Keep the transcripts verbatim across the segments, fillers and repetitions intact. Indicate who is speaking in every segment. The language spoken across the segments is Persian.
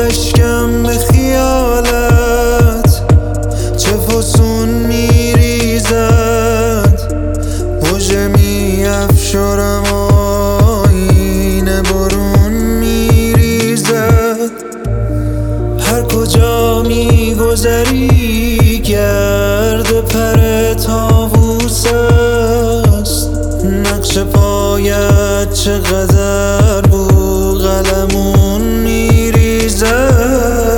Speaker 1: اشکم به خیالت چه فسون میریزد، مژه میافشرم آینه برون میریزد. هر کجا میگذری گرد پر طاووس است، نقش پایت چقدر بوقلمون میریزد.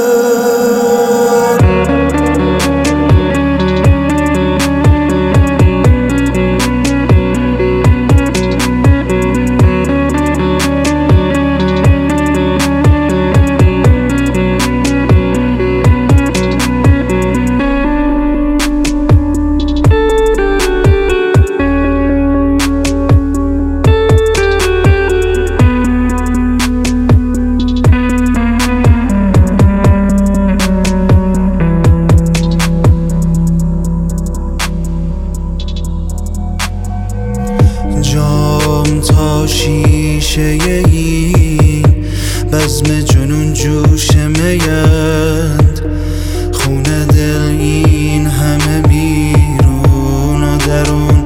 Speaker 1: جام تا شیشه این بزم جنون جوش میند، خون دل این همه بیرون و درون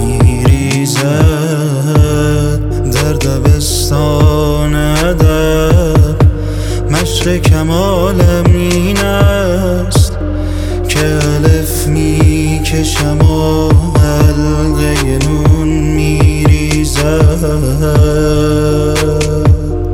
Speaker 1: میریزد. در دبستان ادب مشق کمالم این است که الف میکشم و حلقه نون میریزد.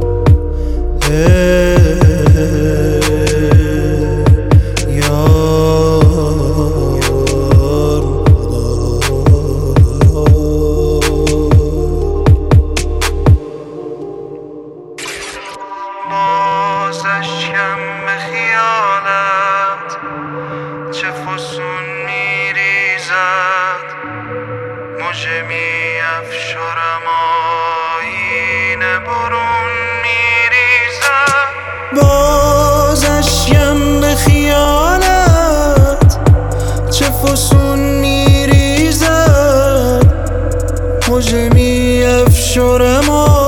Speaker 1: باز اشکم به خیالت چه فسون میریزد، مژه میافشرم آینه برون میریزد. باز اشکم به خیالت چه فسون میریزد، مژه میافشرم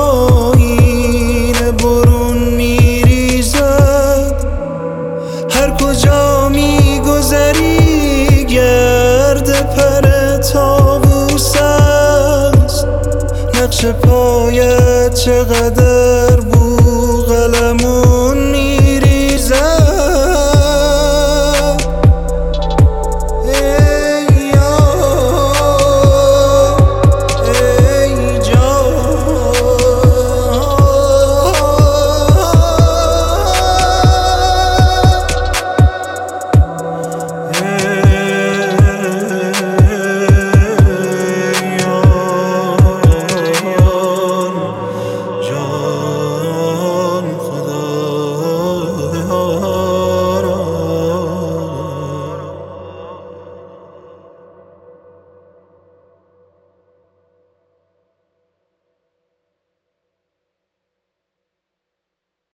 Speaker 1: آینه برون میریزد. هر کجا میگذری گرد پر طاووس است، نقش پایت چقدر